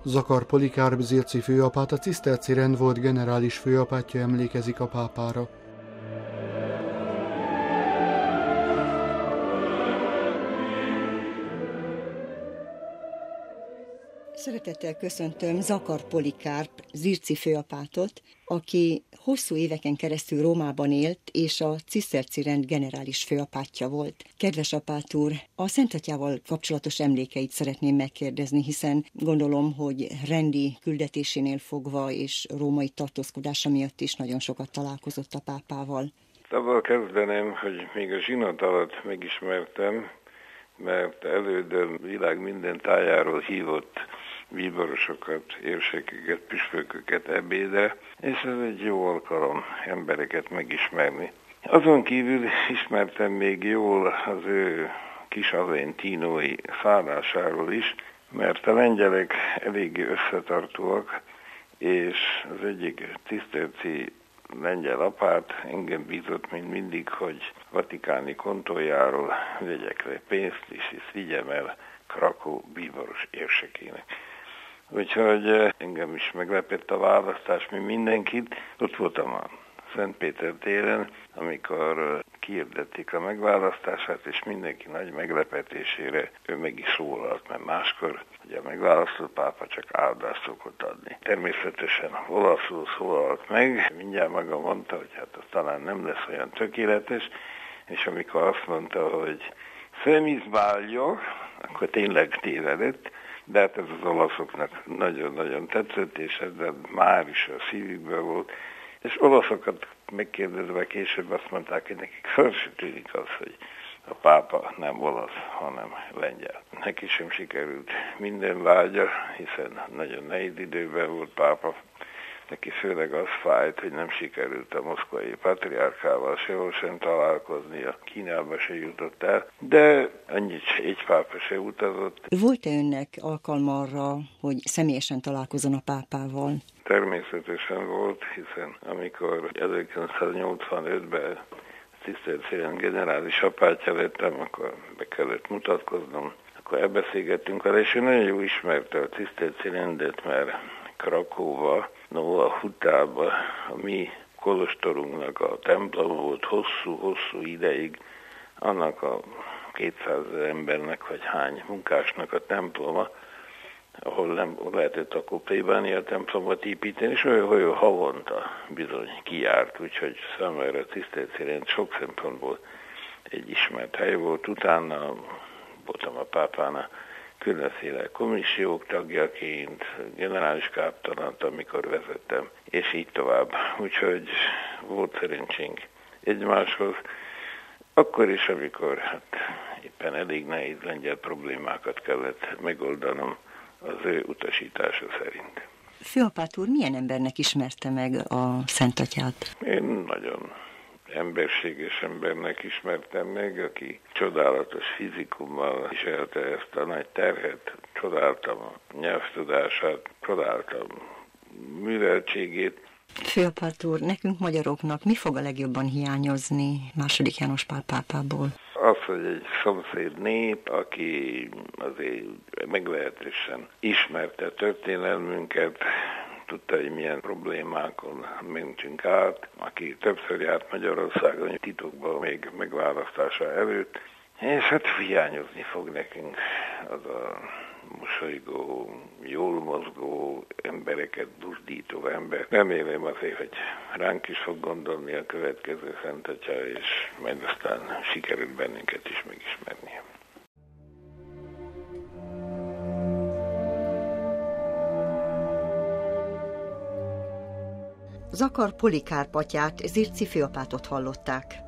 Zakar Polikárp zirci főapát, a ciszterci rend volt generális főapátja emlékezik a pápára. Szeretettel köszöntöm Zakar Polikárp zirci főapátot, aki hosszú éveken keresztül Rómában élt, és a ciszterci rend generális főapátja volt. Kedves apát úr, a Szentatyával kapcsolatos emlékeit szeretném megkérdezni, hiszen gondolom, hogy rendi küldetésénél fogva és római tartózkodása miatt is nagyon sokat találkozott a pápával. Avval kezdeném, hogy még a zsinat alatt megismertem, mert elődöm világ minden tájáról hívott bíborosokat, érsekeket, püspököket ebédre, és ez egy jó alkalom embereket megismerni. Azon kívül ismertem még jól az ő kis aventinói szállásáról is, mert a lengyelek eléggé összetartóak, és az egyik ciszterci lengyel apát engem bízott, mint mindig, hogy vatikáni kontójáról vegyek le pénzt, és ezt vigyem el Krakó bíboros érsekének. Úgyhogy engem is meglepett a választás, mint mindenkit. Ott voltam a Szentpéter téren, amikor kihirdették a megválasztását, és mindenki nagy meglepetésére ő meg is szólalt, mert máskor ugye a megválasztott pápa csak áldást szokott adni. Természetesen olaszul szólalt meg, mindjárt maga mondta, hogy hát az talán nem lesz olyan tökéletes, és amikor azt mondta, hogy szemizbálja, akkor tényleg tévedett, de hát ez az olaszoknak nagyon-nagyon tetszett, és ez már is a szívükben volt. És olaszokat megkérdezve később azt mondták, hogy nekik föl se tűnik az, hogy a pápa nem olasz, hanem lengyel. Neki sem sikerült minden vágya, hiszen nagyon nehéz időben volt pápa. Neki főleg az fájt, hogy nem sikerült a moszkvai patriárkával sehol sem találkoznia, Kínába se jutott el, de annyit egy pápa se utazott. Volt-e önnek alkalma arra, hogy személyesen találkozzon a pápával? Természetesen volt, hiszen amikor 1985-ben ciszterci rend generális apátja lettem, akkor be kellett mutatkoznom, akkor elbeszélgettünk vele, és ő nagyon jól ismerte a ciszterci rendet, mert Krakóba, a Hutába, a mi kolostorunknak a templom volt hosszú ideig, annak a 200 embernek, vagy hány munkásnak a temploma, ahol nem lehetett akkor plébánia templomot építeni, és olyan havonta bizony kijárt, úgyhogy számára a ciszterci rend sok szempontból egy ismert hely volt. Utána voltam a pápánál különféle komissziók tagjaként, generális káptalant, amikor vezettem, és így tovább. Úgyhogy volt szerencsénk egymáshoz. Akkor is, amikor éppen elég nehéz lengyel problémákat kellett megoldanom az ő utasítása szerint. Főapát úr, milyen embernek ismerte meg a Szentatyát? Én nagyon emberséges embernek ismertem meg, aki csodálatos fizikummal viselte ezt a nagy terhet. Csodáltam a nyelvtudását, csodáltam műveltségét. Főapát úr, nekünk magyaroknak mi fog a legjobban hiányozni II. János Pál pápából? Az, hogy egy szomszéd nép, aki azért meglehetősen ismerte történelmünket, tudta, hogy milyen problémákon mentünk át, aki többször járt Magyarországon titokban még megválasztása előtt, és hát hiányozni fog nekünk az a mosolygó, jól mozgó, embereket buzdító ember. Remélem azért, hogy ránk is fog gondolni a következő Szentatya, és majd aztán sikerült bennünket is megismerni. Zakar Polikárp atyát, zirci főapátot hallották.